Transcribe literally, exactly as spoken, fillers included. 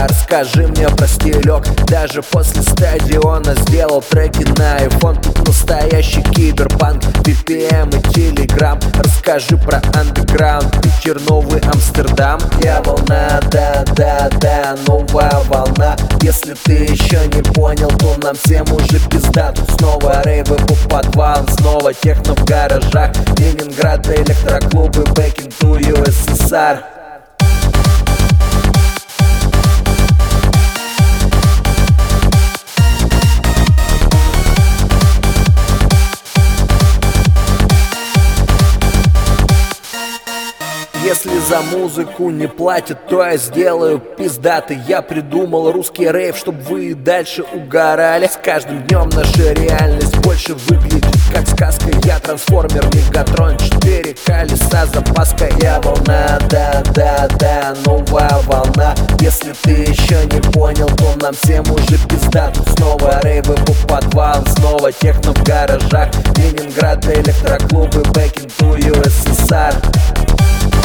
Расскажи мне про стилек. Даже после стадиона сделал треки на iPhone. Тут настоящий киберпанк, би пи эм и Telegram. Расскажи про андеграунд, Питер, Новый Амстердам. Я волна, да-да-да, новая волна. Если ты еще не понял, то нам всем уже пизда. Тут снова рейвы по подвалам, снова техно в гаражах. Ленинград, электроклубы, back into ю эс эс ар. Если за музыку не платят, то я сделаю пиздатый. Я придумал русский рейв, чтобы вы и дальше угорали. С каждым днем наша реальность больше выглядит как сказка. Я трансформер, Мегатрон, четыре колеса, запаска. Я волна, да-да-да, новая волна. Если ты еще не понял, то нам всем уже пизда. Тут снова рейвы по подвалам, снова техно в гаражах. Ленинград, электроклубы, back into ю эс эс ар.